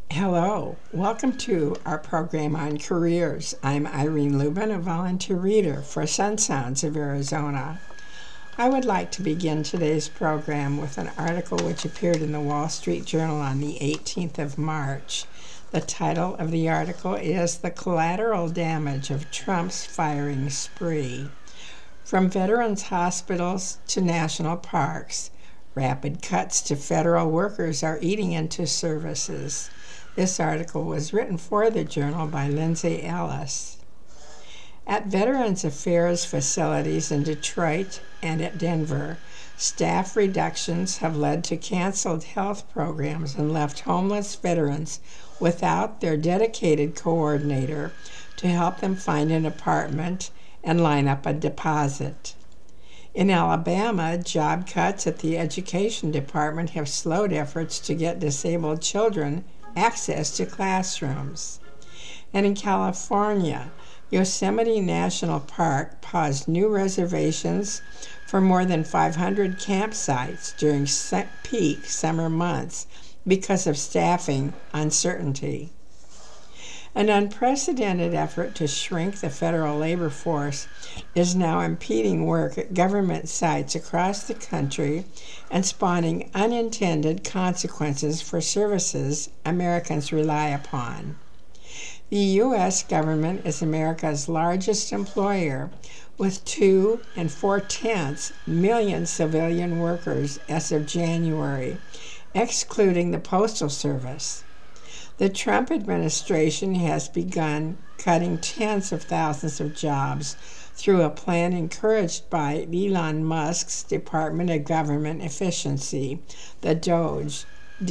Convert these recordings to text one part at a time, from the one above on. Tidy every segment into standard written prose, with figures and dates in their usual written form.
Hello, welcome to our program on careers. I'm Irene Lubin, a volunteer reader for Sun Sounds of Arizona. I would like to begin today's program with an article which appeared in the Wall Street Journal on the 18th of March. The title of the article is "The Collateral Damage of Trump's Firing Spree." From veterans' hospitals to national parks, rapid cuts to federal workers are eating into services. This article was written for the Journal by Lindsay Ellis. At Veterans Affairs facilities in Detroit and at Denver, staff reductions have led to canceled health programs and left homeless veterans without their dedicated coordinator to help them find an apartment and line up a deposit. In Alabama, job cuts at the Education Department have slowed efforts to get disabled children access to classrooms. And in California, Yosemite National Park paused new reservations for more than 500 campsites during peak summer months because of staffing uncertainty. An unprecedented effort to shrink the federal labor force is now impeding work at government sites across the country and spawning unintended consequences for services Americans rely upon. The U.S. government is America's largest employer, with 2.4 million civilian workers as of January, excluding the Postal Service. The Trump administration has begun cutting tens of thousands of jobs through a plan encouraged by Elon Musk's Department of Government Efficiency, the DOGE,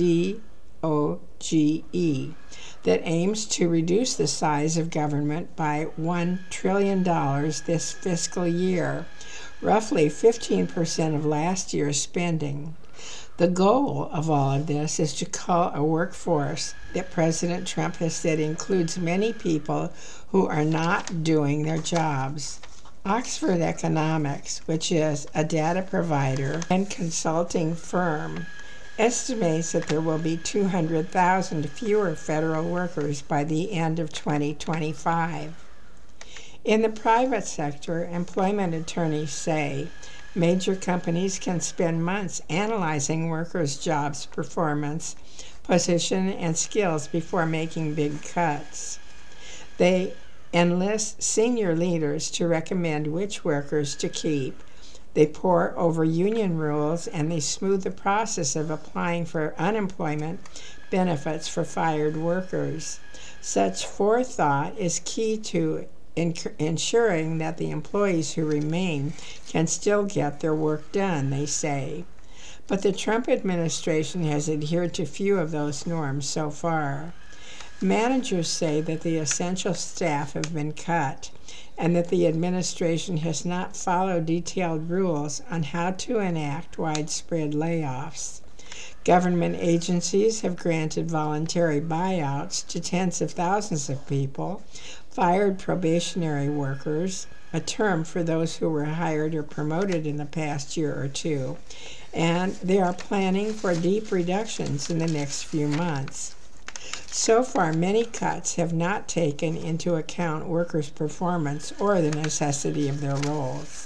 D-O-G-E, that aims to reduce the size of government by $1 trillion this fiscal year, roughly 15% of last year's spending. The goal of all of this is to cull a workforce that President Trump has said includes many people who are not doing their jobs. Oxford Economics, which is a data provider and consulting firm, estimates that there will be 200,000 fewer federal workers by the end of 2025. In the private sector, employment attorneys say major companies can spend months analyzing workers' jobs performance, position, and skills before making big cuts. They enlist senior leaders to recommend which workers to keep. They pore over union rules and they smooth the process of applying for unemployment benefits for fired workers. Such forethought is key to ensuring that the employees who remain can still get their work done, they say. But the Trump administration has adhered to few of those norms so far. Managers say that the essential staff have been cut and that the administration has not followed detailed rules on how to enact widespread layoffs. Government agencies have granted voluntary buyouts to tens of thousands of people, fired probationary workers, a term for those who were hired or promoted in the past year or two, and they are planning for deep reductions in the next few months. So far, many cuts have not taken into account workers' performance or the necessity of their roles.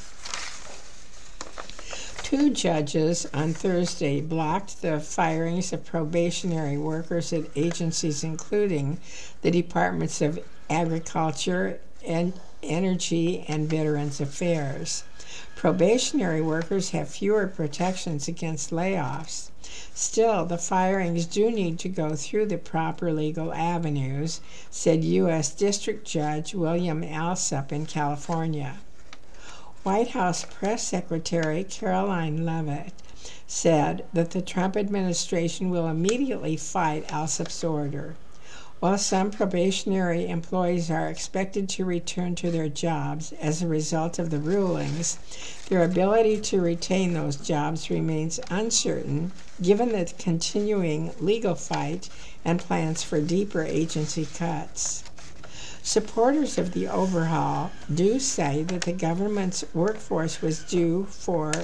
Two judges on Thursday blocked the firings of probationary workers at agencies including the Departments of Agriculture, and Energy, and Veterans Affairs. Probationary workers have fewer protections against layoffs. Still, the firings do need to go through the proper legal avenues, said U.S. District Judge William Alsup in California. White House Press Secretary Caroline Leavitt said that the Trump administration will immediately fight Alsup's order. While some probationary employees are expected to return to their jobs as a result of the rulings, their ability to retain those jobs remains uncertain given the continuing legal fight and plans for deeper agency cuts. Supporters of the overhaul do say that the government's workforce was due for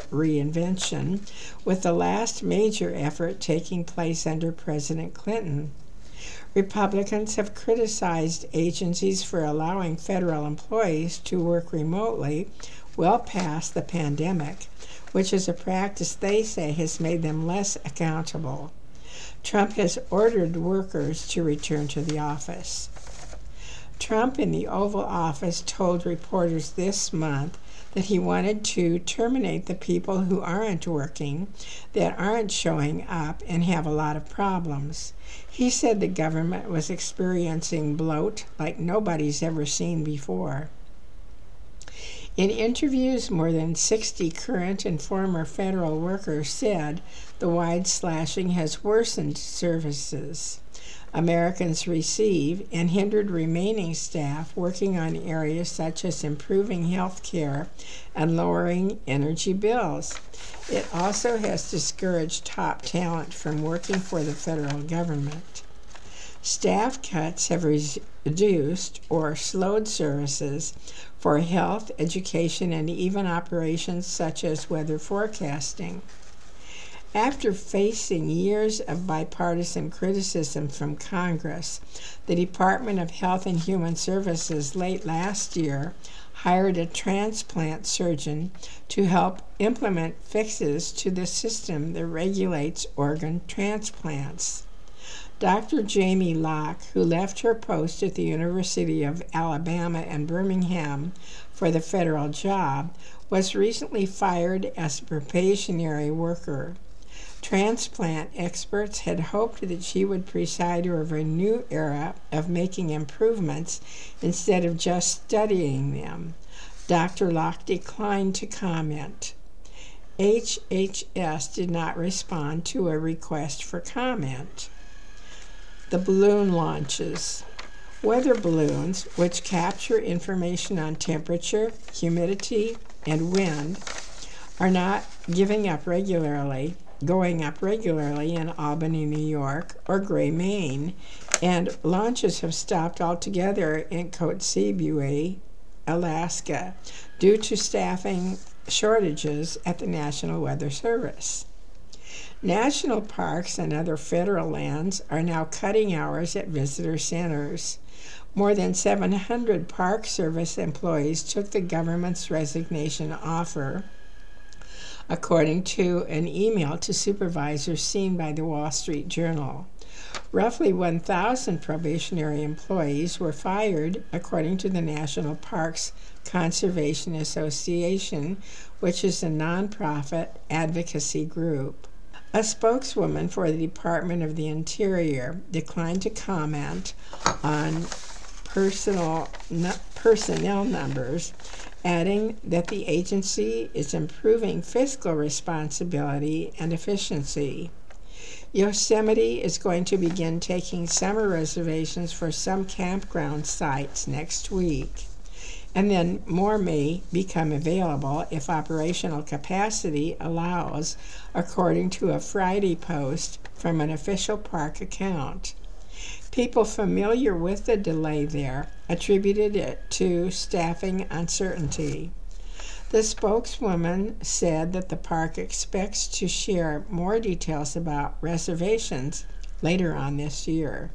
reinvention, with the last major effort taking place under President Clinton. Republicans have criticized agencies for allowing federal employees to work remotely well past the pandemic, which is a practice they say has made them less accountable. Trump has ordered workers to return to the office. Trump in the Oval Office told reporters this month that he wanted to terminate the people who aren't working, that aren't showing up, and have a lot of problems. He said the government was experiencing bloat like nobody's ever seen before. In interviews, more than 60 current and former federal workers said the wide slashing has worsened services Americans receive and hindered remaining staff working on areas such as improving health care and lowering energy bills. It also has discouraged top talent from working for the federal government. Staff cuts have reduced or slowed services for health, education, and even operations such as weather forecasting. After facing years of bipartisan criticism from Congress, the Department of Health and Human Services late last year hired a transplant surgeon to help implement fixes to the system that regulates organ transplants. Dr. Jamie Locke, who left her post at the University of Alabama in Birmingham for the federal job, was recently fired as a probationary worker. Transplant experts had hoped that she would preside over a new era of making improvements instead of just studying them. Dr. Locke declined to comment. HHS did not respond to a request for comment. The balloon launches. Weather balloons, which capture information on temperature, humidity, and wind, are not going up regularly in Albany, New York, or Gray, Maine, and launches have stopped altogether in Kotzebue, Alaska, due to staffing shortages at the National Weather Service. National parks and other federal lands are now cutting hours at visitor centers. More than 700 Park Service employees took the government's resignation offer, according to an email to supervisors seen by the Wall Street Journal. Roughly 1,000 probationary employees were fired, according to the National Parks Conservation Association, which is a nonprofit advocacy group. A spokeswoman for the Department of the Interior declined to comment on personnel numbers, adding that the agency is improving fiscal responsibility and efficiency. Yosemite is going to begin taking summer reservations for some campground sites next week, and then more may become available if operational capacity allows, according to a Friday post from an official park account. People familiar with the delay there attributed it to staffing uncertainty. The spokeswoman said that the park expects to share more details about reservations later on this year.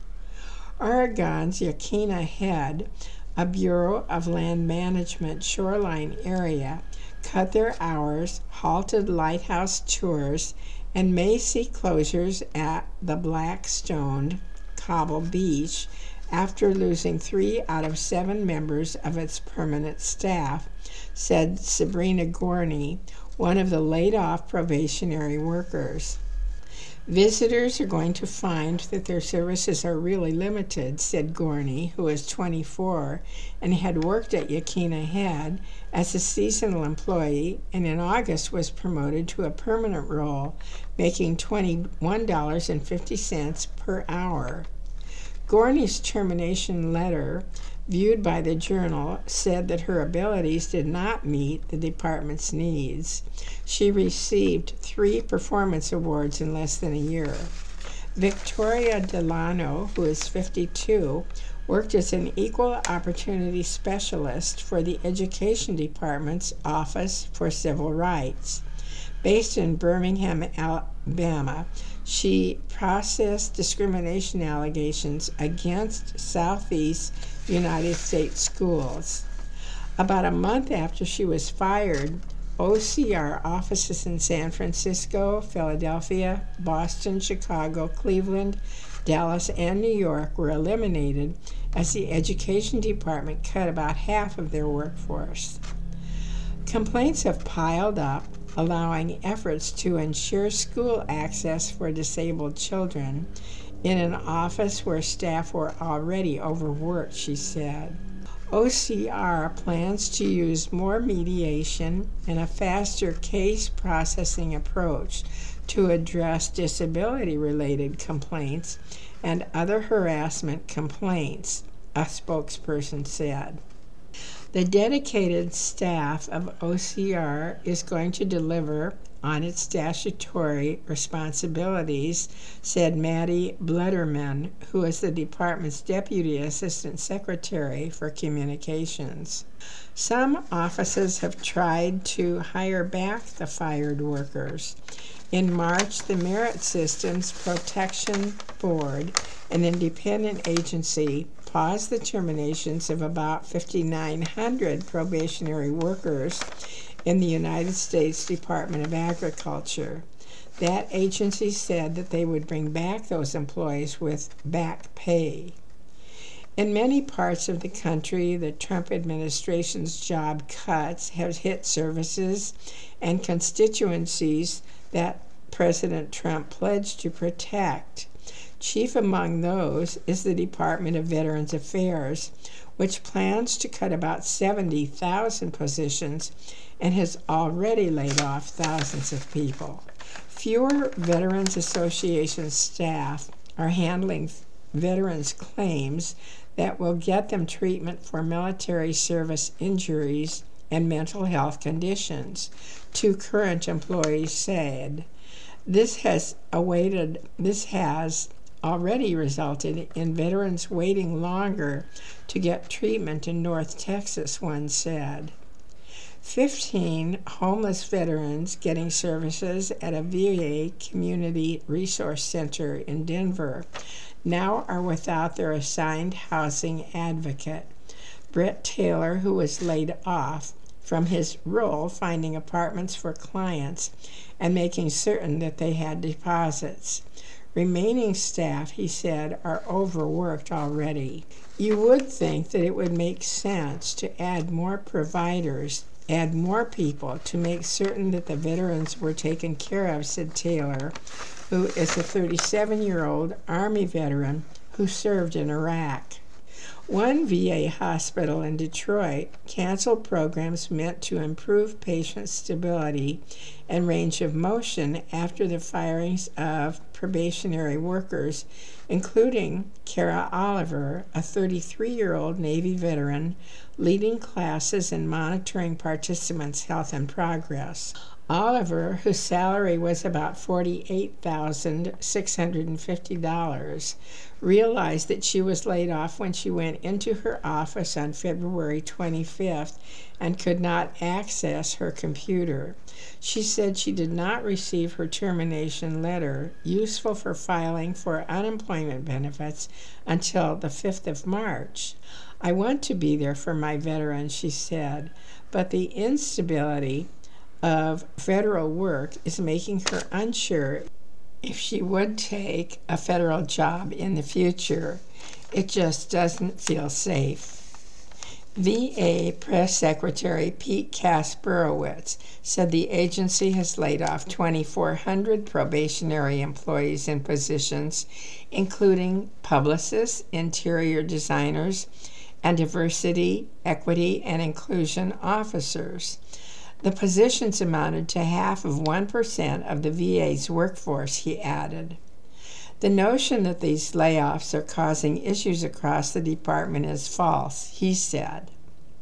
Oregon's Yaquina Head, a Bureau of Land Management shoreline area, cut their hours, halted lighthouse tours, and may see closures at the Blackstone Cobble Beach after losing 3 out of 7 members of its permanent staff, said Sabrina Gorney, one of the laid-off probationary workers. Visitors are going to find that their services are really limited, said Gorney, who is 24 and had worked at Yaquina Head as a seasonal employee and in August was promoted to a permanent role, making $21.50 per hour. Gorney's termination letter, viewed by the Journal, said that her abilities did not meet the department's needs. She received 3 performance awards in less than a year. Victoria Delano, who is 52, worked as an equal opportunity specialist for the Education Department's Office for Civil Rights. Based in Birmingham, Alabama, she processed discrimination allegations against Southeast United States schools. About a month after she was fired, OCR offices in San Francisco, Philadelphia, Boston, Chicago, Cleveland, Dallas, and New York were eliminated as the Education Department cut about half of their workforce. Complaints have piled up, allowing efforts to ensure school access for disabled children in an office where staff were already overworked, she said. OCR plans to use more mediation and a faster case processing approach to address disability-related complaints and other harassment complaints, a spokesperson said. The dedicated staff of OCR is going to deliver on its statutory responsibilities, said Maddie Blederman, who is the department's Deputy Assistant Secretary for Communications. Some offices have tried to hire back the fired workers. In March, the Merit Systems Protection Board, an independent agency, paused the terminations of about 5,900 probationary workers in the United States Department of Agriculture. That agency said that they would bring back those employees with back pay. In many parts of the country, the Trump administration's job cuts have hit services and constituencies that President Trump pledged to protect. Chief among those is the Department of Veterans Affairs, which plans to cut about 70,000 positions and has already laid off thousands of people. Fewer Veterans Association staff are handling veterans' claims that will get them treatment for military service injuries and mental health conditions, two current employees said. This has already resulted in veterans waiting longer to get treatment in North Texas, one said. 15 homeless veterans getting services at a VA Community Resource Center in Denver now are without their assigned housing advocate. Brett Taylor, who was laid off from his role finding apartments for clients and making certain that they had deposits. Remaining staff, he said, are overworked already. You would think that it would make sense to add more providers, add more people to make certain that the veterans were taken care of, said Taylor, who is a 37-year-old Army veteran who served in Iraq. One VA hospital in Detroit canceled programs meant to improve patient stability and range of motion after the firings of probationary workers, including Kara Oliver, a 33-year-old Navy veteran, leading classes and monitoring participants' health and progress. Oliver, whose salary was about $48,650, realized that she was laid off when she went into her office on February 25th and could not access her computer. She said she did not receive her termination letter, useful for filing for unemployment benefits, until the 5th of March. I want to be there for my veterans, she said, but the instability of federal work is making her unsure if she would take a federal job in the future. It just doesn't feel safe. VA Press Secretary Pete Kasperowitz said the agency has laid off 2,400 probationary employees in positions, including publicists, interior designers, and diversity, equity, and inclusion officers. The positions amounted to half of 1% of the VA's workforce, he added. The notion that these layoffs are causing issues across the department is false, he said.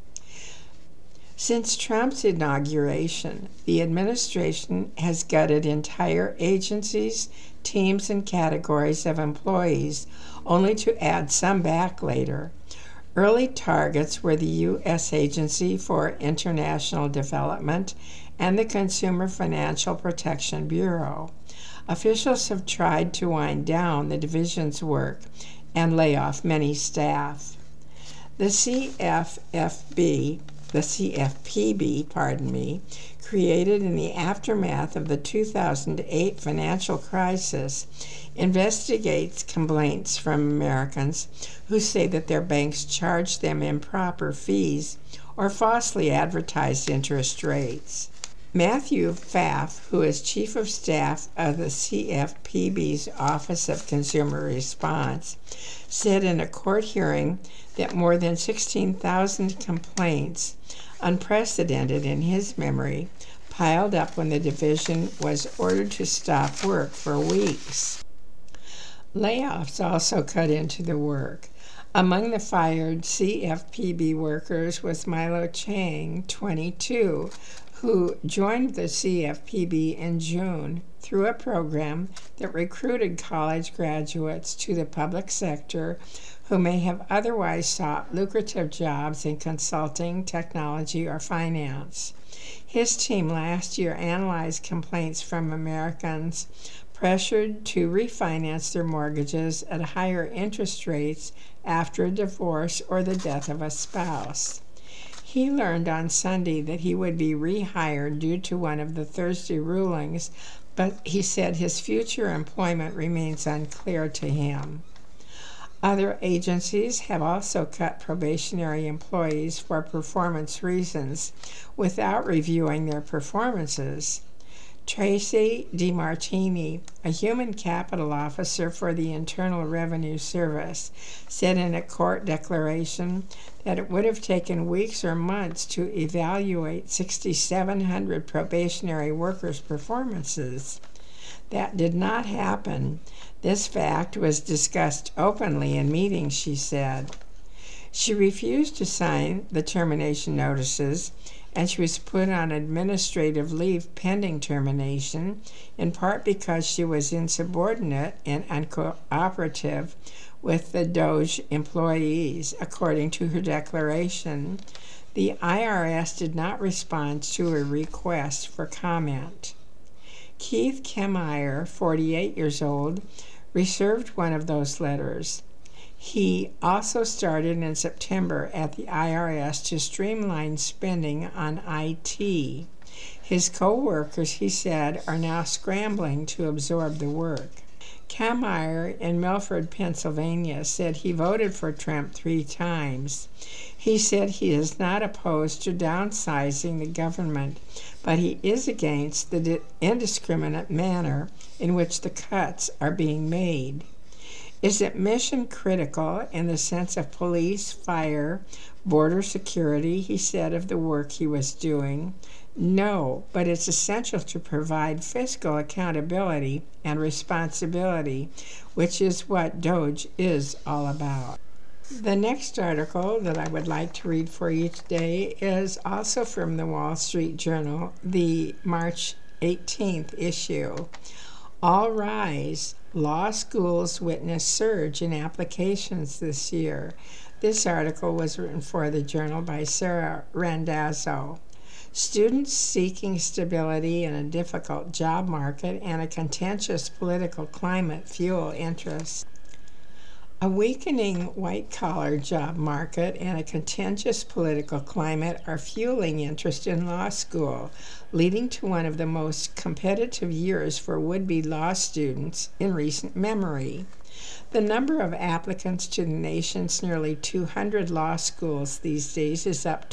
Since Trump's inauguration, the administration has gutted entire agencies, teams, and categories of employees, only to add some back later. Early targets were the U.S. Agency for International Development and the Consumer Financial Protection Bureau. Officials have tried to wind down the division's work and lay off many staff. The CFPB, created in the aftermath of the 2008 financial crisis, investigates complaints from Americans who say that their banks charge them improper fees or falsely advertised interest rates. Matthew Pfaff, who is Chief of Staff of the CFPB's Office of Consumer Response, said in a court hearing that more than 16,000 complaints, unprecedented in his memory, piled up when the division was ordered to stop work for weeks. Layoffs also cut into the work. Among the fired CFPB workers was Milo Chang, 22, who joined the CFPB in June through a program that recruited college graduates to the public sector who may have otherwise sought lucrative jobs in consulting, technology, or finance. His team last year analyzed complaints from Americans pressured to refinance their mortgages at higher interest rates after a divorce or the death of a spouse. He learned on Sunday that he would be rehired due to one of the Thursday rulings, but he said his future employment remains unclear to him. Other agencies have also cut probationary employees for performance reasons without reviewing their performances. Tracy DeMartini, a human capital officer for the Internal Revenue Service, said in a court declaration that it would have taken weeks or months to evaluate 6,700 probationary workers' performances. That did not happen. This fact was discussed openly in meetings, she said. She refused to sign the termination notices, and she was put on administrative leave pending termination, in part because she was insubordinate and uncooperative with the DOJ employees, according to her declaration. The IRS did not respond to a request for comment. Keith Kemmeyer, 48 years old, received one of those letters. He also started in September at the IRS to streamline spending on IT. His co-workers, he said, are now scrambling to absorb the work. Kemmeyer in Milford, Pennsylvania, said he voted for Trump 3 times. He said he is not opposed to downsizing the government, but he is against the indiscriminate manner in which the cuts are being made. Is it mission critical in the sense of police, fire, border security, he said of the work he was doing? No, but it's essential to provide fiscal accountability and responsibility, which is what DOJ is all about. The next article that I would like to read for you today is also from the Wall Street Journal, the March 18th issue. All rise. Law schools witness surge in applications this year. This article was written for the Journal by Sarah Randazzo. Students seeking stability in a difficult job market and a contentious political climate fuel interest. A weakening white-collar job market and a contentious political climate are fueling interest in law school, leading to one of the most competitive years for would-be law students in recent memory. The number of applicants to the nation's nearly 200 law schools these days is up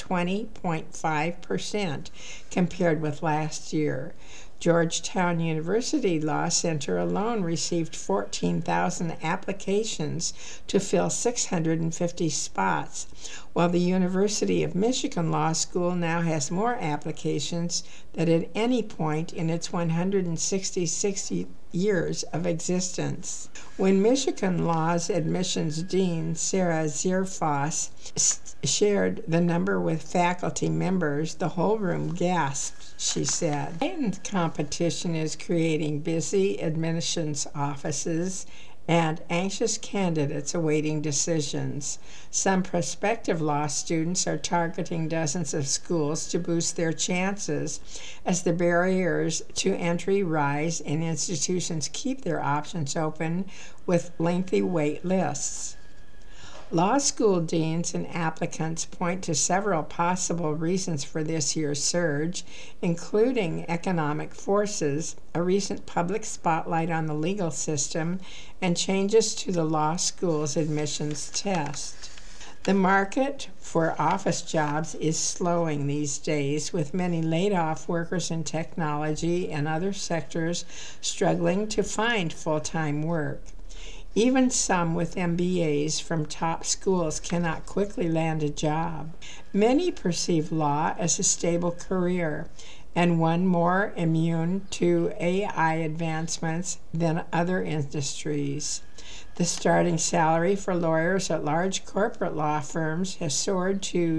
20.5% compared with last year. Georgetown University Law Center alone received 14,000 applications to fill 650 spots, while the University of Michigan Law School now has more applications than at any point in its 166 years of existence. When Michigan Law's admissions dean, Sarah Zierfoss, shared the number with faculty members, the whole room gasped, she said. Heightened competition is creating busy admissions offices and anxious candidates awaiting decisions. Some prospective law students are targeting dozens of schools to boost their chances as the barriers to entry rise and institutions keep their options open with lengthy wait lists. Law school deans and applicants point to several possible reasons for this year's surge, including economic forces, a recent public spotlight on the legal system, and changes to the law school's admissions test. The market for office jobs is slowing these days, with many laid-off workers in technology and other sectors struggling to find full-time work. Even some with MBAs from top schools cannot quickly land a job. Many perceive law as a stable career and one more immune to AI advancements than other industries. The starting salary for lawyers at large corporate law firms has soared to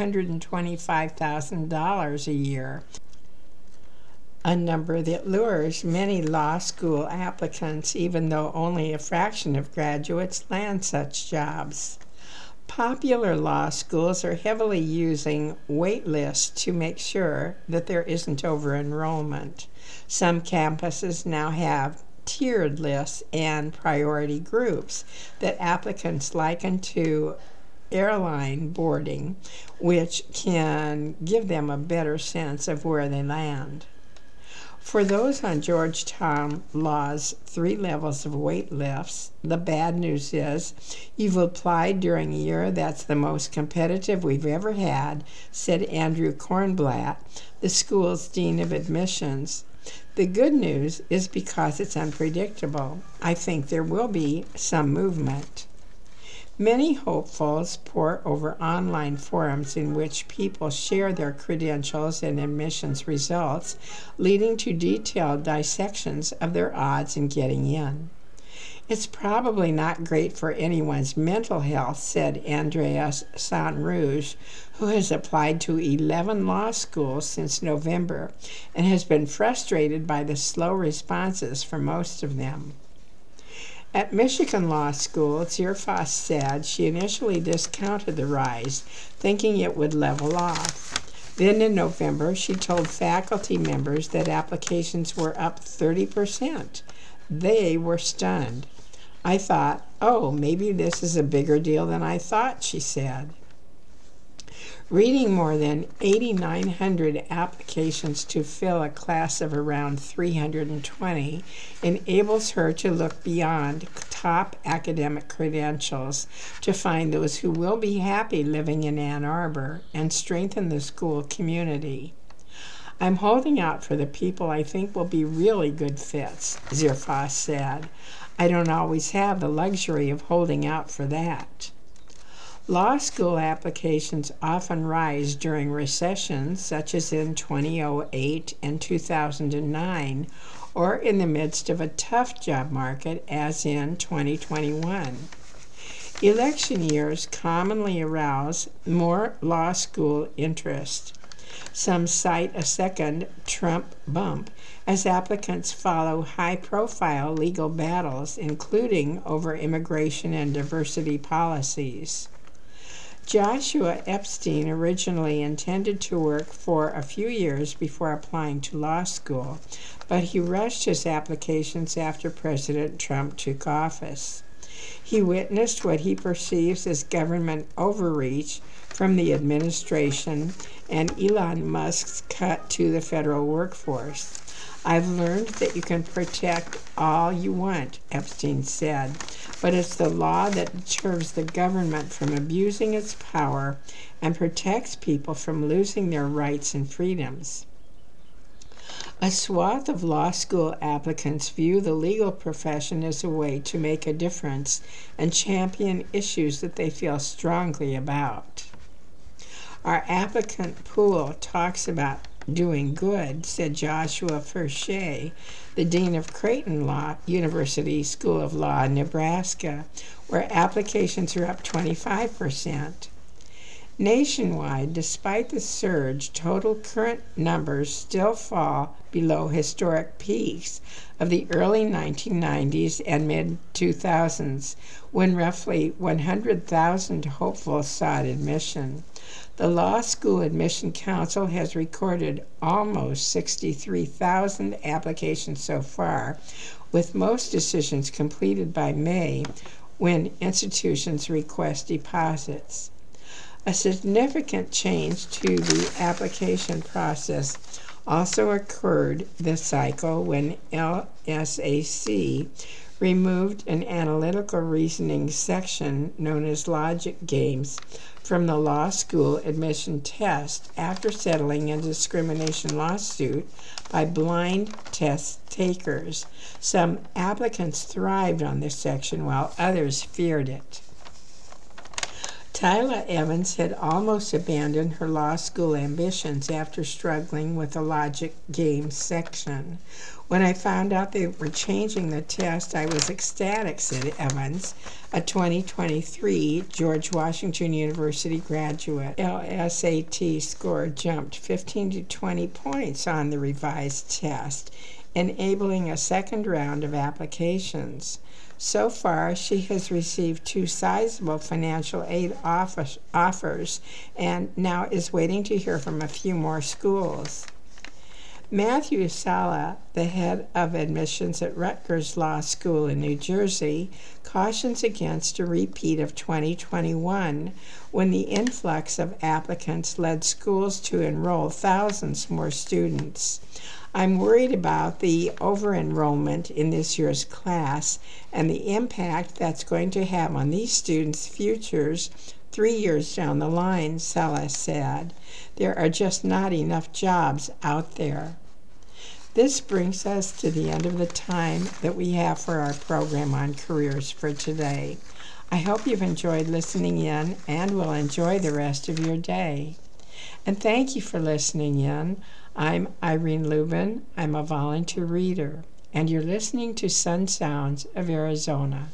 $225,000 a year, a number that lures many law school applicants, even though only a fraction of graduates land such jobs. Popular law schools are heavily using wait lists to make sure that there isn't over-enrollment. Some campuses now have tiered lists and priority groups that applicants liken to airline boarding, which can give them a better sense of where they land. For those on Georgetown Law's 3 levels of wait lists, the bad news is you've applied during a year that's the most competitive we've ever had, said Andrew Kornblatt, the school's dean of admissions. The good news is because it's unpredictable. I think there will be some movement. Many hopefuls pore over online forums in which people share their credentials and admissions results, leading to detailed dissections of their odds in getting in. It's probably not great for anyone's mental health, said Andreas Saint-Rouge, who has applied to 11 law schools since November and has been frustrated by the slow responses for most of them. At Michigan Law School, Zierfoss said she initially discounted the rise, thinking it would level off. Then in November, she told faculty members that applications were up 30%. They were stunned. I thought, oh, maybe this is a bigger deal than I thought, she said. Reading more than 8,900 applications to fill a class of around 320 enables her to look beyond top academic credentials to find those who will be happy living in Ann Arbor and strengthen the school community. I'm holding out for the people I think will be really good fits, Zierfoss said. I don't always have the luxury of holding out for that. Law school applications often rise during recessions, such as in 2008 and 2009, or in the midst of a tough job market, as in 2021. Election years commonly arouse more law school interest. Some cite a second Trump bump as applicants follow high-profile legal battles, including over immigration and diversity policies. Joshua Epstein originally intended to work for a few years before applying to law school, but he rushed his applications after President Trump took office. He witnessed what he perceives as government overreach from the administration and Elon Musk's cut to the federal workforce. I've learned that you can protect all you want, Epstein said, but it's the law that deters the government from abusing its power and protects people from losing their rights and freedoms. A swath of law school applicants view the legal profession as a way to make a difference and champion issues that they feel strongly about. Our applicant pool talks about doing good, said Joshua Furche, the dean of Creighton University School of Law in Nebraska, where applications are up 25%. Nationwide, despite the surge, total current numbers still fall below historic peaks of the early 1990s and mid-2000s, when roughly 100,000 hopefuls sought admission. The Law School Admission Council has recorded almost 63,000 applications so far, with most decisions completed by May when institutions request deposits. A significant change to the application process also occurred this cycle when LSAC removed an analytical reasoning section known as logic games from the law school admission test after settling a discrimination lawsuit by blind test takers. Some applicants thrived on this section while others feared it. Tyla Evans had almost abandoned her law school ambitions after struggling with the logic games section. When I found out they were changing the test, I was ecstatic, said Evans, a 2023 George Washington University graduate. LSAT score jumped 15 to 20 points on the revised test, enabling a second round of applications. So far, she has received 2 sizable financial aid offers and now is waiting to hear from a few more schools. Matthew Sala, the head of admissions at Rutgers Law School in New Jersey, cautions against a repeat of 2021, when the influx of applicants led schools to enroll thousands more students. I'm worried about the over-enrollment in this year's class and the impact that's going to have on these students' futures 3 years down the line, Sala said. There are just not enough jobs out there. This brings us to the end of the time that we have for our program on careers for today. I hope you've enjoyed listening in and will enjoy the rest of your day. And thank you for listening in. I'm Irene Lubin. I'm a volunteer reader, and you're listening to Sun Sounds of Arizona.